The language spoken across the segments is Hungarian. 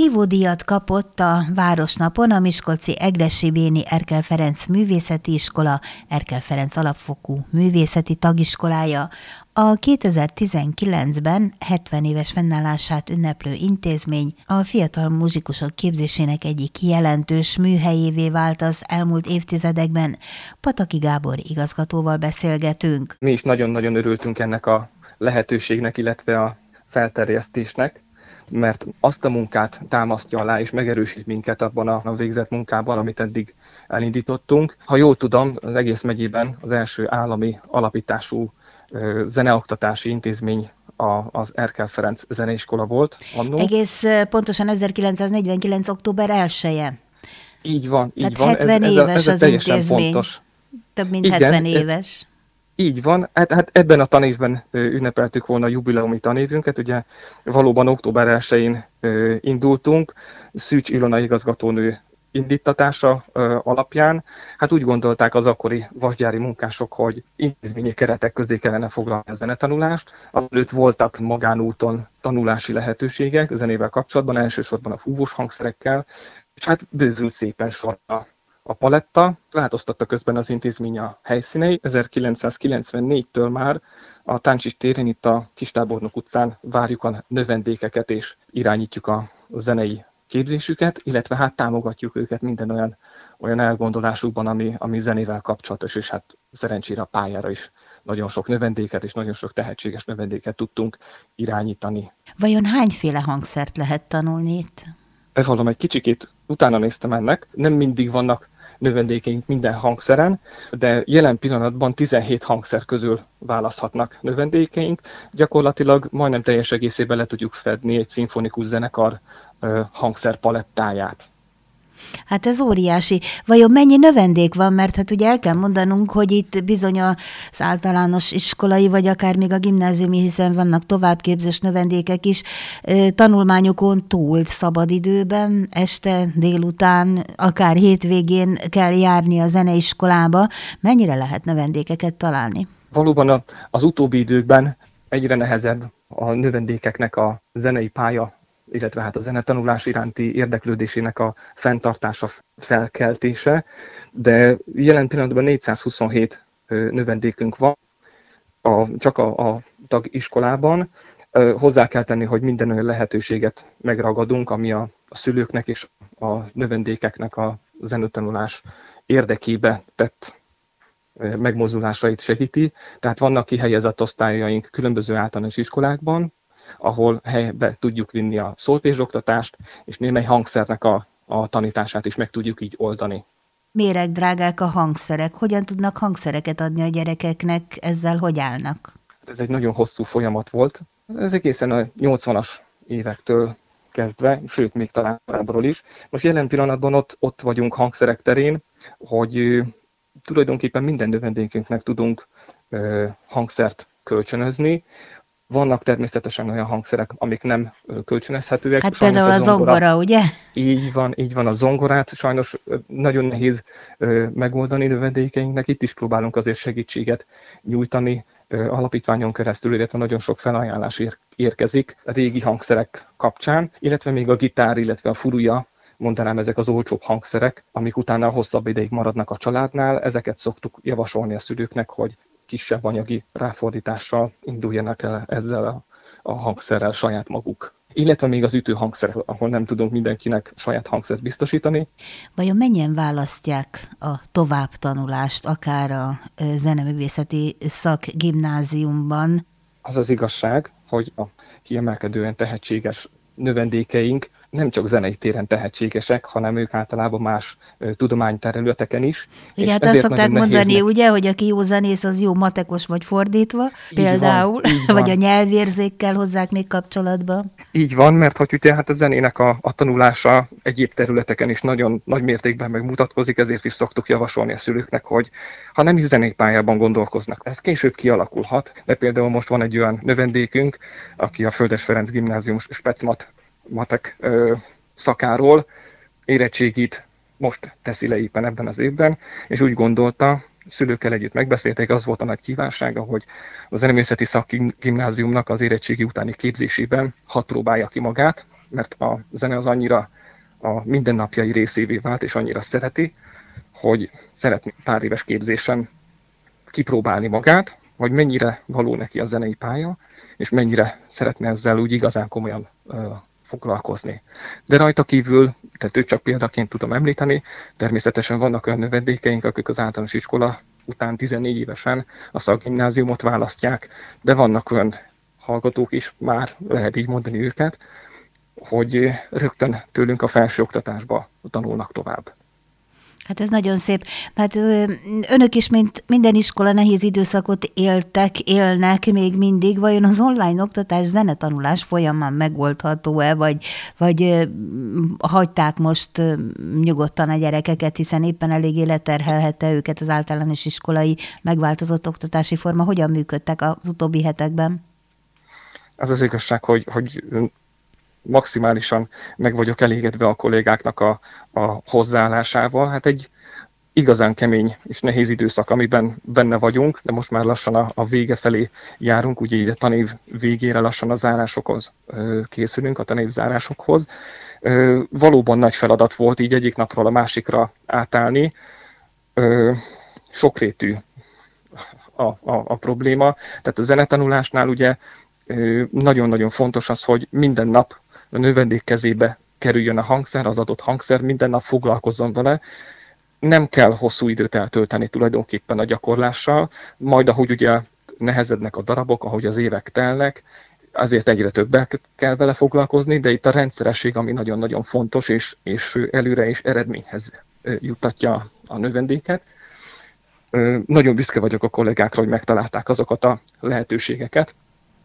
Vívódíjat kapott a Városnapon a miskolci Egressy Béni Erkel Ferenc Művészeti Iskola, Erkel Ferenc Alapfokú Művészeti Tagiskolája. A 2019-ben 70 éves fennállását ünneplő intézmény a fiatal muzsikusok képzésének egyik jelentős műhelyévé vált az elmúlt évtizedekben. Pataki Gábor igazgatóval beszélgetünk. Mi is nagyon-nagyon örültünk ennek a lehetőségnek, illetve a felterjesztésnek, mert azt a munkát támasztja alá és megerősít minket abban a végzett munkában, amit eddig elindítottunk. Ha jól tudom, az egész megyében az első állami alapítású zeneoktatási intézmény az Erkel Ferenc Zeneiskola volt annó. Egész pontosan 1949. október 1-je. Így van, így Tehát van. 70 éves az intézmény. Pontos. Több mint 70 éves. Így van, hát ebben a tanévben ünnepeltük volna a jubileumi tanévünket, ugye valóban október 1-én indultunk, Szűcs Ilona igazgatónő indítatása alapján. Hát úgy gondolták az akkori vasgyári munkások, hogy intézményi keretek közé kellene foglalni a zenetanulást. Azelőtt voltak magánúton tanulási lehetőségek zenével kapcsolatban, elsősorban a fúvós hangszerekkel, és hát bővült szépen sorra a paletta. Változtatta közben az intézmény a helyszínei. 1994-től már a Táncsis téren, itt a Kistábornok utcán várjuk a növendékeket és irányítjuk a zenei képzésüket, illetve hát támogatjuk őket minden olyan elgondolásukban, ami zenével kapcsolatos, és hát szerencsére a pályára is nagyon sok növendéket és nagyon sok tehetséges növendéket tudtunk irányítani. Vajon hányféle hangszert lehet tanulni itt? Bevallom, egy kicsikét utána néztem ennek, nem mindig vannak növendékeink minden hangszeren, de jelen pillanatban 17 hangszer közül választhatnak növendékeink. Gyakorlatilag majdnem teljes egészében le tudjuk fedni egy szimfonikus zenekar hangszerpalettáját. Hát ez óriási. Vajon mennyi növendék van? Mert hát ugye el kell mondanunk, hogy itt bizony az általános iskolai, vagy akár még a gimnáziumi, hiszen vannak továbbképzős növendékek is, tanulmányokon túl szabadidőben, este, délután, akár hétvégén kell járni a zeneiskolába. Mennyire lehet növendékeket találni? Valóban az utóbbi időkben egyre nehezebb a növendékeknek a zenei pálya, illetve hát a zenetanulás iránti érdeklődésének a fenntartása, felkeltése, de jelen pillanatban 427 növendékünk van, csak a tagiskolában. Hozzá kell tenni, hogy minden olyan lehetőséget megragadunk, ami a szülőknek és a növendékeknek a zenetanulás érdekébe tett megmozdulásait segíti. Tehát vannak kihelyezett osztályaink különböző általános iskolákban, ahol helybe tudjuk vinni a szóltézsoktatást, és némely hangszernek a tanítását is meg tudjuk így oldani. Méregdrágák a hangszerek. Hogyan tudnak hangszereket adni a gyerekeknek? Ezzel hogy állnak? Ez egy nagyon hosszú folyamat volt. Ez egészen a 80-as évektől kezdve, sőt, még talán korábbról is. Most jelen pillanatban ott vagyunk hangszerek terén, hogy tulajdonképpen minden növendékünknek tudunk hangszert kölcsönözni. Vannak természetesen olyan hangszerek, amik nem kölcsönözhetőek. Hát sajnos például a zongora, ugye? Így van, a zongorát sajnos nagyon nehéz megoldani növendékeinknek. Itt is próbálunk azért segítséget nyújtani alapítványon keresztül, illetve nagyon sok felajánlás érkezik a régi hangszerek kapcsán, illetve még a gitár, illetve a furuja, mondanám, ezek az olcsóbb hangszerek, amik utána hosszabb ideig maradnak a családnál. Ezeket szoktuk javasolni a szülőknek, hogy kisebb anyagi ráfordítással induljanak el ezzel a hangszerrel saját maguk. Illetve még az ütőhangszer, ahol nem tudunk mindenkinek saját hangszert biztosítani. Vajon mennyien választják a továbbtanulást, akár a zeneművészeti szakgimnáziumban? Az az igazság, hogy a kiemelkedően tehetséges növendékeink nem csak zenei téren tehetségesek, hanem ők általában más tudományterületeken is. Igen, hát azt szokták mondani, ugye, hogy aki jó zenész, az jó matekos vagy fordítva, például, vagy a nyelvérzékkel hozzák még kapcsolatba. Így van, mert hogy ugye hát a zenének a tanulása egyéb területeken is nagyon nagy mértékben megmutatkozik, ezért is szoktuk javasolni a szülőknek, hogy ha nem is zenékpályában gondolkoznak, ez később kialakulhat, de például most van egy olyan növendékünk, aki a Földes Ferenc Gimnázium matek szakáról érettségit most teszi le éppen ebben az évben, és úgy gondolta, szülőkkel együtt megbeszélték, az volt a nagy kívánsága, hogy a zeneművészeti szakgimnáziumnak az érettségi utáni képzésében hadd próbálja ki magát, mert a zene az annyira a mindennapjai részévé vált, és annyira szereti, hogy szeretné pár éves képzésen kipróbálni magát, hogy mennyire való neki a zenei pálya, és mennyire szeretne ezzel úgy igazán komolyan foglalkozni. De rajta kívül, tehát őt csak példaként tudom említeni, természetesen vannak olyan növendékeink, akik az általános iskola után 14 évesen a szakgimnáziumot választják, de vannak olyan hallgatók is, már lehet így mondani őket, hogy rögtön tőlünk a felsőoktatásba tanulnak tovább. Hát ez nagyon szép. Hát önök is, mint minden iskola, nehéz időszakot élnek még mindig. Vajon az online oktatás, zenetanulás folyamán megoldható-e, vagy hagyták most nyugodtan a gyerekeket, hiszen éppen eléggé leterhelhette őket az általános iskolai megváltozott oktatási forma. Hogyan működtek az utóbbi hetekben? Az az igazság, hogy maximálisan meg vagyok elégedve a kollégáknak a hozzáállásával. Hát egy igazán kemény és nehéz időszak, amiben benne vagyunk, de most már lassan a vége felé járunk, ugye így a tanév végére lassan a zárásokhoz készülünk, a tanévzárásokhoz. Valóban nagy feladat volt így egyik napról a másikra átállni. Sokrétű a probléma. Tehát a zenetanulásnál ugye nagyon-nagyon fontos az, hogy minden nap a növendék kezébe kerüljön a hangszer, az adott hangszer, minden nap foglalkozzon vele. Nem kell hosszú időt eltölteni tulajdonképpen a gyakorlással, majd ahogy ugye nehezednek a darabok, ahogy az évek telnek, azért egyre többel kell vele foglalkozni, de itt a rendszeresség, ami nagyon-nagyon fontos, és előre és eredményhez juttatja a növendéket. Nagyon büszke vagyok a kollégákra, hogy megtalálták azokat a lehetőségeket,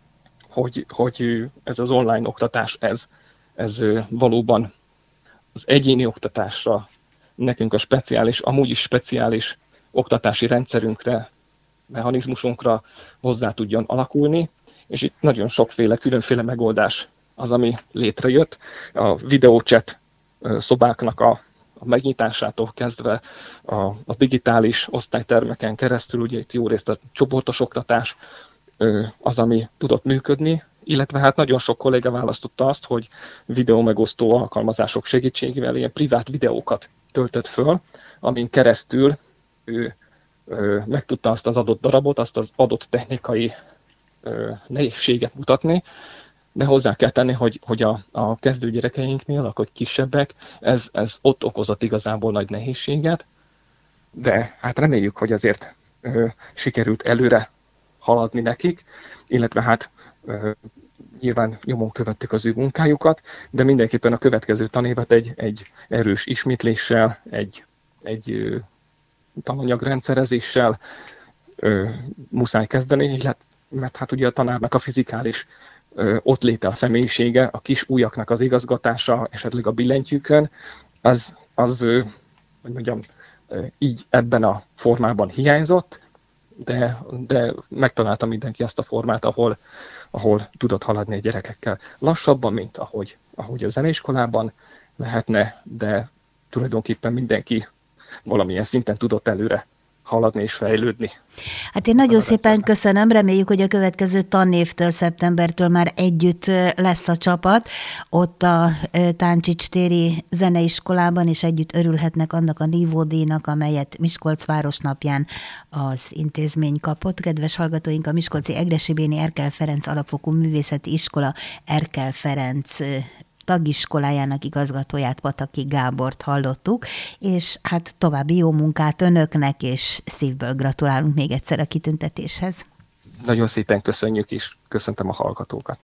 hogy ez az online oktatás, ez valóban az egyéni oktatásra, nekünk a speciális, amúgy is speciális oktatási rendszerünkre, mechanizmusunkra hozzá tudjon alakulni, és itt nagyon sokféle, különféle megoldás az, ami létrejött. A videóchat szobáknak a megnyitásától kezdve a digitális osztálytermeken keresztül, ugye itt jó részt a csoportos oktatás az, ami tudott működni, illetve hát nagyon sok kolléga választotta azt, hogy videómegosztó alkalmazások segítségével ilyen privát videókat töltött föl, amin keresztül ő meg tudta azt az adott darabot, azt az adott technikai nehézséget mutatni, de hozzá kell tenni, hogy a kezdő gyerekeinknél, akkor kisebbek, ez ott okozott igazából nagy nehézséget, de hát reméljük, hogy azért sikerült előre haladni nekik, illetve hát nyilván nyomon követtük az ő munkájukat, de mindenképpen a következő tanévet egy erős ismétléssel, egy tananyagrendszerezéssel muszáj kezdeni, mert hát ugye a tanárnak a fizikális ott léte, a személyisége, a kis ujjaknak az igazgatása, esetleg a billentyűkön, az hogy mondjam, így ebben a formában hiányzott, de megtalálta mindenki azt a formát, ahol tudott haladni a gyerekekkel. Lassabban, mint ahogy a zeneiskolában lehetne, de tulajdonképpen mindenki valamilyen szinten tudott előre haladni és fejlődni. Hát én nagyon szépen köszönöm, reméljük, hogy a következő tanévtől, szeptembertől már együtt lesz a csapat, ott a Táncsics téri zeneiskolában, és együtt örülhetnek annak a nívódíjnak, amelyet Miskolc városnapján az intézmény kapott. Kedves hallgatóink, a miskolci Egressy Erkel Ferenc Alapfokú Művészeti Iskola Erkel Ferenc tagiskolájának igazgatóját, Pataki Gábort hallottuk, és hát további jó munkát önöknek, és szívből gratulálunk még egyszer a kitüntetéshez. Nagyon szépen köszönjük, és köszöntöm a hallgatókat.